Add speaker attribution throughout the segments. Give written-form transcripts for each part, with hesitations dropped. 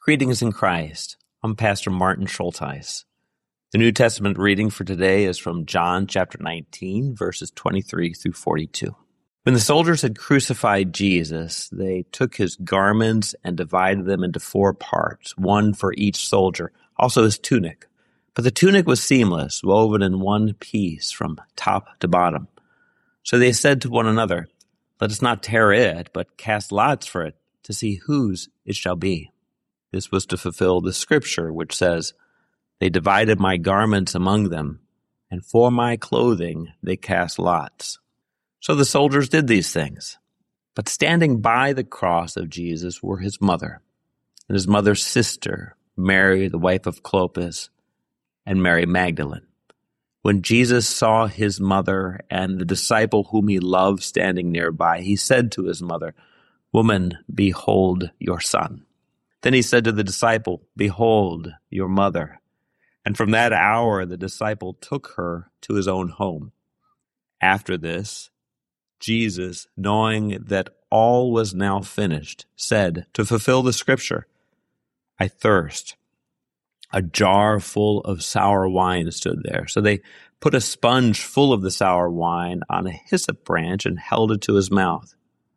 Speaker 1: Greetings in Christ. I'm Pastor Martin Schultheis. The New Testament reading for today is from John chapter 19, verses 23 through 42. When the soldiers had crucified Jesus, they took his garments and divided them into 4 parts, one for each soldier, also his tunic. But the tunic was seamless, woven in one piece from top to bottom. So they said to one another, "Let us not tear it, but cast lots for it, to see whose it shall be." This was to fulfill the scripture, which says, "They divided my garments among them, and for my clothing they cast lots." So the soldiers did these things. But standing by the cross of Jesus were his mother, and his mother's sister, Mary, the wife of Clopas, and Mary Magdalene. When Jesus saw his mother and the disciple whom he loved standing nearby, he said to his mother, "Woman, behold your son." Then he said to the disciple, "Behold your mother." And from that hour the disciple took her to his own home. After this, Jesus, knowing that all was now finished, said, to fulfill the scripture, "I thirst." A jar full of sour wine stood there. So they put a sponge full of the sour wine on a hyssop branch and held it to his mouth.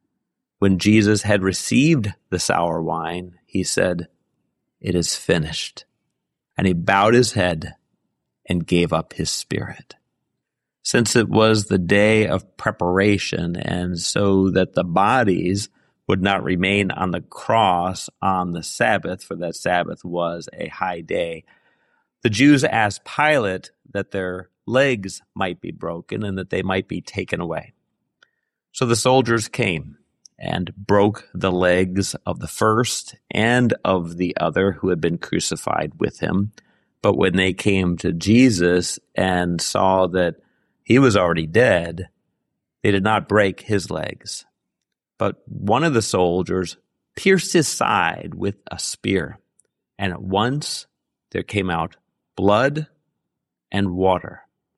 Speaker 1: When Jesus had received the sour wine, he said, "It is finished." And he bowed his head and gave up his spirit. Since it was the day of preparation, and so that the bodies would not remain on the cross on the Sabbath, for that Sabbath was a high day, the Jews asked Pilate that their legs might be broken and that they might be taken away. So the soldiers came and broke the legs of the first and of the other who had been crucified with him. But when they came to Jesus and saw that he was already dead, they did not break his legs. But one of the soldiers pierced his side with a spear, and at once there came out blood and water.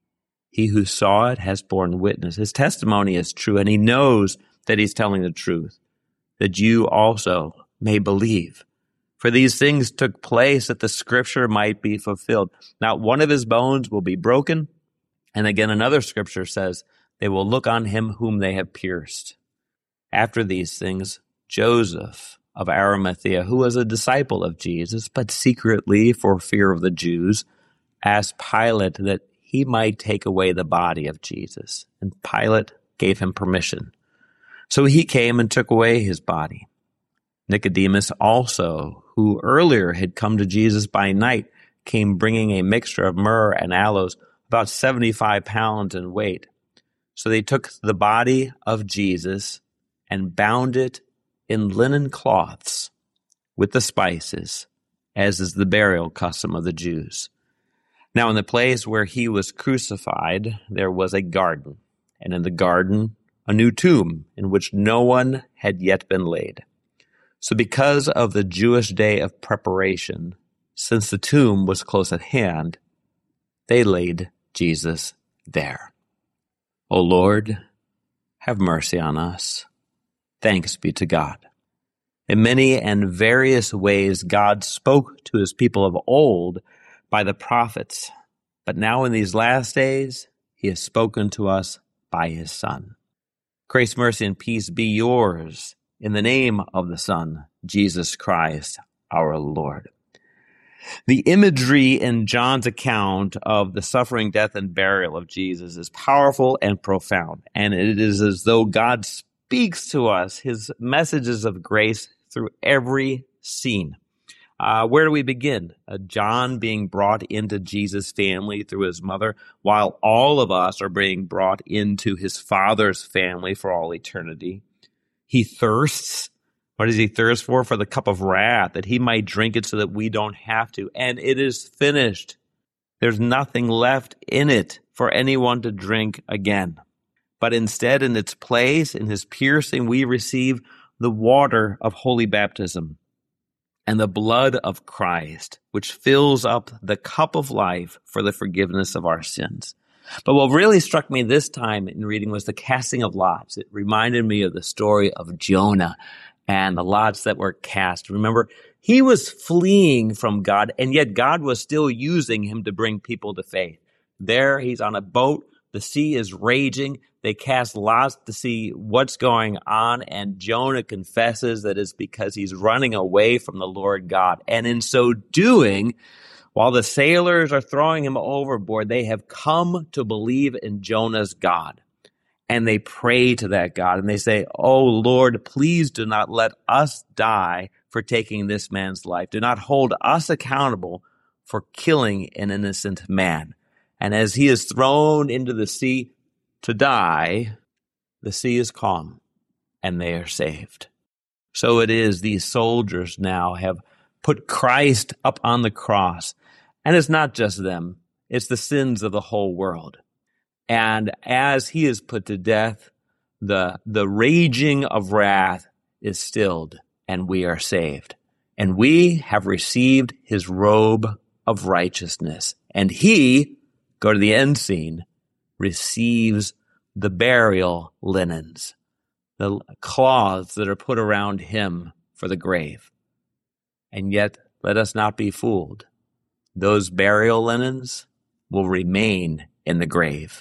Speaker 1: He who saw it has borne witness. His testimony is true, and he knows that he's telling the truth, that you also may believe. For these things took place that the scripture might be fulfilled. Not one of his bones will be broken. And again, another scripture says, they will look on him whom they have pierced. After these things, Joseph of Arimathea, who was a disciple of Jesus, but secretly for fear of the Jews, asked Pilate that he might take away the body of Jesus. And Pilate gave him permission. So he came and took away his body. Nicodemus also, who earlier had come to Jesus by night, came bringing a mixture of myrrh and aloes, about 75 pounds in weight. So they took the body of Jesus and bound it in linen cloths with the spices, as is the burial custom of the Jews. Now in the place where he was crucified, there was a garden, and in the garden a new tomb in which no one had yet been laid. So because of the Jewish day of preparation, since the tomb was close at hand, they laid Jesus there. O Lord, have mercy on us. Thanks be to God. In many and various ways, God spoke to his people of old by the prophets, but now in these last days, he has spoken to us by his Son. Grace, mercy, and peace be yours in the name of the Son, Jesus Christ, our Lord. The imagery in John's account of the suffering, death, and burial of Jesus is powerful and profound, and it is as though God speaks to us his messages of grace through every scene. Where do we begin? John being brought into Jesus' family through his mother, while all of us are being brought into his Father's family for all eternity. He thirsts. What does he thirst for? For the cup of wrath, that he might drink it so that we don't have to. And it is finished. There's nothing left in it for anyone to drink again. But instead, in its place, in his piercing, we receive the water of holy baptism and the blood of Christ, which fills up the cup of life for the forgiveness of our sins. But what really struck me this time in reading was the casting of lots. It reminded me of the story of Jonah and the lots that were cast. Remember, He was fleeing from God, and yet God was still using him to bring people to faith. There, he's on a boat. The sea is raging. They cast lots to see what's going on, and Jonah confesses that it's because he's running away from the Lord God. And in so doing, while the sailors are throwing him overboard, they have come to believe in Jonah's God. And they pray to that God, and they say, "Oh Lord, please do not let us die for taking this man's life. Do not hold us accountable for killing an innocent man." And as he is thrown into the sea to die, the sea is calm, and they are saved. So it is these soldiers now have put Christ up on the cross. And it's not just them, it's the sins of the whole world. And as he is put to death, the raging of wrath is stilled, and we are saved. And we have received his robe of righteousness. And he, go to the end scene, receives the burial linens, the cloths that are put around him for the grave. And yet, let us not be fooled. Those burial linens will remain in the grave,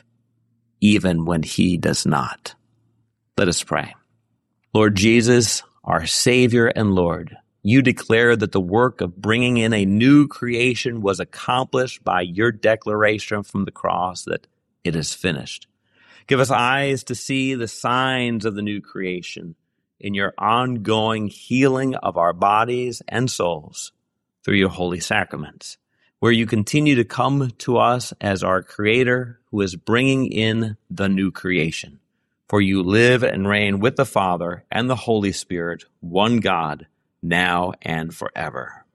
Speaker 1: even when he does not. Let us pray. Lord Jesus, our Savior and Lord, you declare that the work of bringing in a new creation was accomplished by your declaration from the cross that it is finished. Give us eyes to see the signs of the new creation in your ongoing healing of our bodies and souls through your holy sacraments, where you continue to come to us as our Creator who is bringing in the new creation. For you live and reign with the Father and the Holy Spirit, one God, now and forever.